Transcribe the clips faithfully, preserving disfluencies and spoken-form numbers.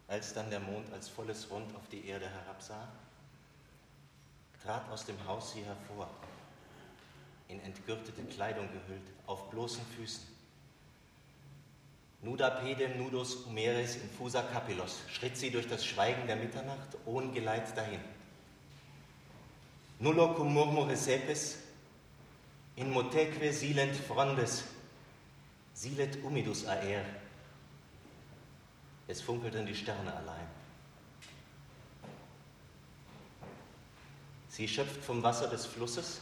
Als dann der Mond als volles Rund auf die Erde herabsah, trat aus dem Haus sie hervor, in entgürtete Kleidung gehüllt, auf bloßen Füßen. Nuda pedem nudus humeris infusa capillos, schritt sie durch das Schweigen der Mitternacht ohne Geleit dahin. Nullo cum murmure sepes, in moteque silent frondes, silet humidus aer. Es funkelten die Sterne allein. Sie schöpft vom Wasser des Flusses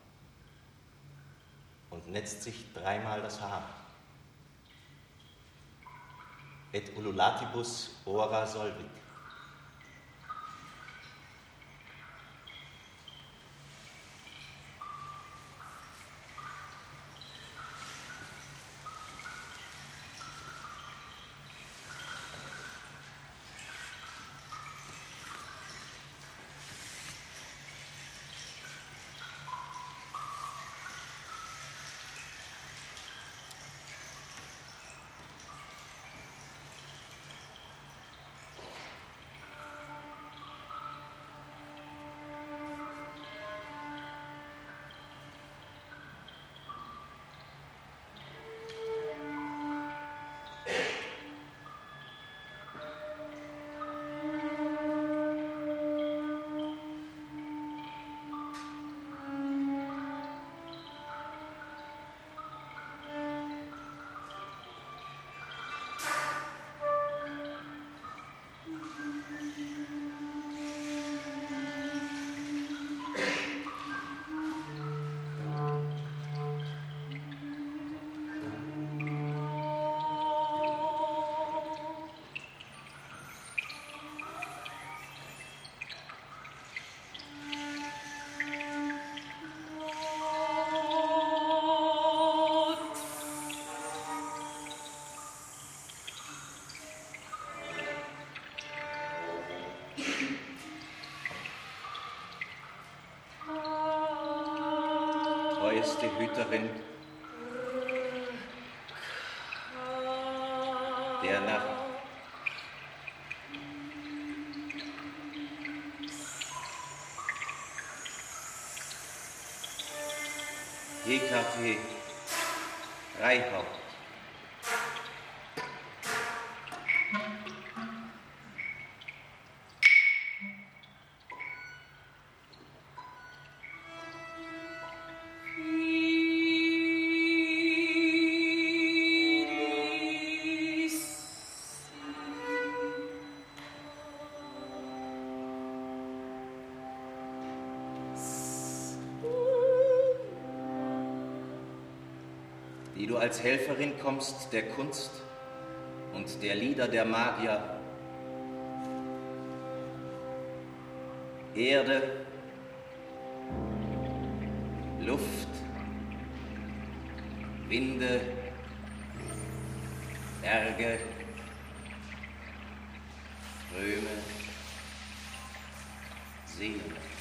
und netzt sich dreimal das Haar. Et ululatibus ora solvit. Treueste Hüterin der Nacht. Hekate Reihaupt. Die du als Helferin kommst der Kunst und der Lieder der Magier, Erde, Luft, Winde, Berge, Ströme, Seen.